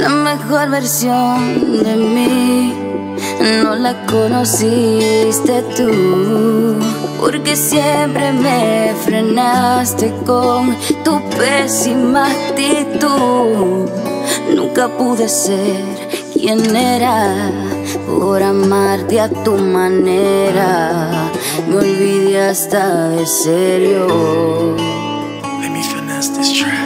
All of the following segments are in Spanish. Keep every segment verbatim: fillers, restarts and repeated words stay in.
La mejor versión de mí no la conociste tú, porque siempre me frenaste con tu pésima actitud. Nunca pude ser quien era por amarte a tu manera. Me olvidé hasta de serio. Let me finesse this track.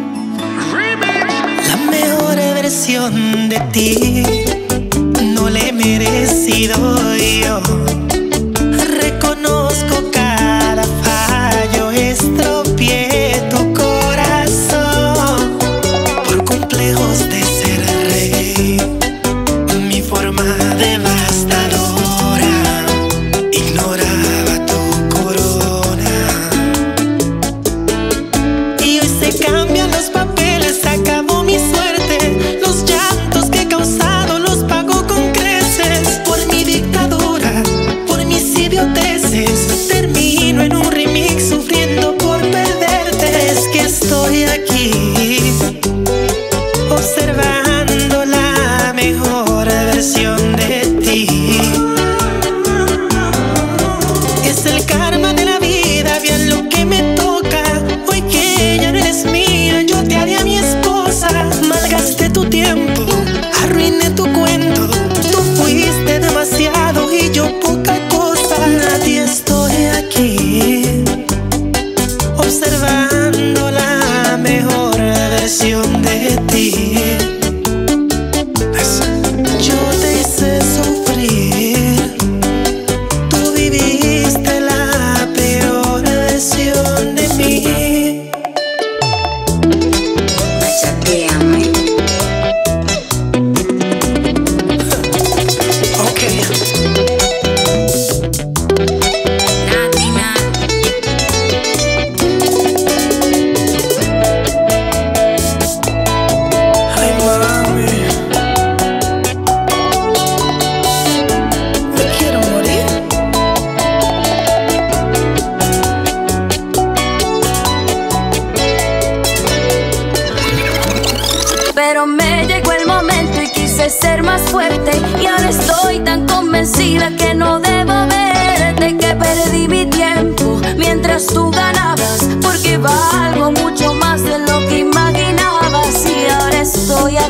La mejor versión de ti no le he merecido yo. Reconozco cada fallo, estropeé tu corazón por complejos de ser rey. Mi forma devastadora ignoraba tu corona. Y hoy se cambian los papeles, acabó mi suerte. Los llantos que he causado los pago con creces. Por mi dictadura, por mis idioteces, termino en un remix sufriendo por perderte. Es que estoy aquí observando la mejor versión de ti. Es el karma de la vida, bien lo que me toca. Hoy que ya no eres mía, yo te haré a mi esposa. Malgasté tu tiempo, arruiné tu cuento. Tú fuiste demasiado y yo poca cosa. Nadie estoy aquí observando la mejor versión de ti. Yo te hice sufrir, tú viviste la peor versión de mí. Machateame. Okay. Natina. Ay, mami, me quiero morir. Pero me llegó el momento y quise ser más fuerte, y ahora estoy tan convencida que no debo verte, que perdí mi tiempo mientras tú ganabas, porque valgo mucho más de lo que imaginabas. Y ahora estoy aquí